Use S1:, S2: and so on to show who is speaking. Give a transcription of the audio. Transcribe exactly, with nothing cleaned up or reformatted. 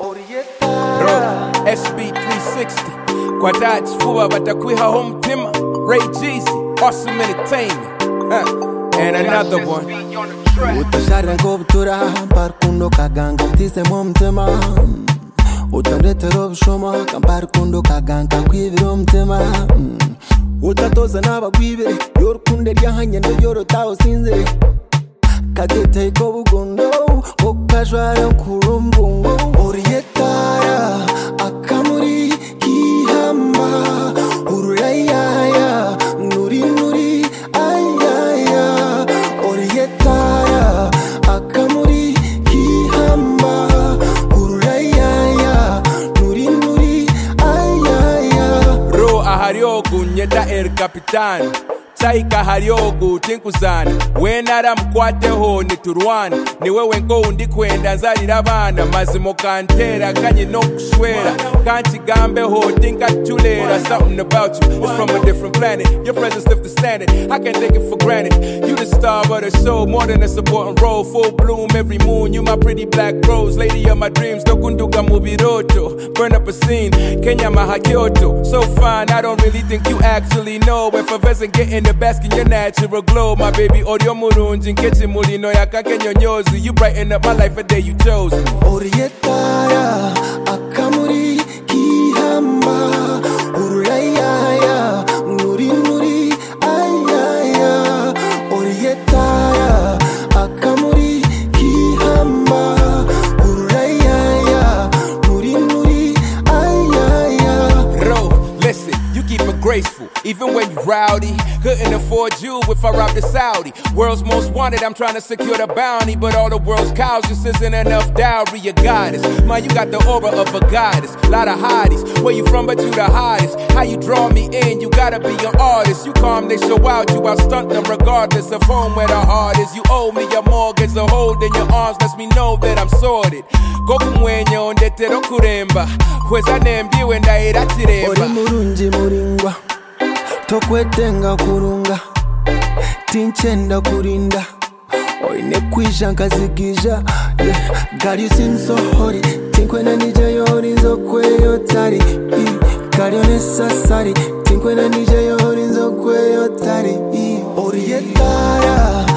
S1: Ro, S B three sixty Kwadachi fuwa batakwiha home tima Ray Jeezy, Awesome Entertainment huh. And another one
S2: Utashara ngobutura Parkundo kaganga Utise mumtima Utandetero bishoma Kamparkundo kaganga Kwiviro mtima Utatoza n'abagwibere Yorukunde ryahanye ndo yorotaho sinze Katete ko bugondo Okajwara kurumbungo Orietara Akamuri Kihamba Urayaya Nuri nuri Ayaya Orietara Akamuri Kihamba Urayaya Nuri nuri Ayaya
S1: Ro aharyogu nyeta el capitán Taika haryogu tinkuzana Wenara mkwateho niturwana Ni wewe nko undi kwenda nzalira abana Mazimo kantera kanye no kushwera Kanchi gambeho tinka chulera Something about you is from a different planet Your presence lift the standard, I can't take it for granted You the star of the show, more than a supporting role Full bloom every moon, you my pretty black rose Lady of my dreams, dokunduka mubiroto Burn up a scene, Kenya maha Kyoto So fine, I don't really think you actually know If a vest and get in the bask in your natural glow My baby, audio murunji, nkechi mulino yakake nyonyozi You brighten up my life a day you chose me
S2: Orietara, akamuri, kihamba Urayaya, nuri nuri, ayaya Orietara, akamuri, kihamba Urayaya, nuri nuri, ayaya
S1: Ro, listen, you keep it graceful Even when you rowdy, couldn't afford you if I robbed a Saudi. World's most wanted, I'm trying to secure the bounty, but all the world's cows just isn't enough dowry. You goddess, man, you got the aura of a goddess. Lot of hotties, where you from, but you the hottest. How you draw me in, you gotta be an artist. You calm, they show out, you out stunt them regardless of home where the heart is. You owe me your mortgage, a hold in your arms lets me know that I'm sorted. Gokumwenyo ndetero kuremba, kweza nembiwe ndaira tiremba.
S2: Ori murunji muringwa. Tokwetenga kurunga Tinchenda kurinda Oine kwisha nkazigija yeah. God you seem so hot Tinkwena nija yori nzokwe yotari God you necessary Tinkwena nija yori nzokwe yotari Orietara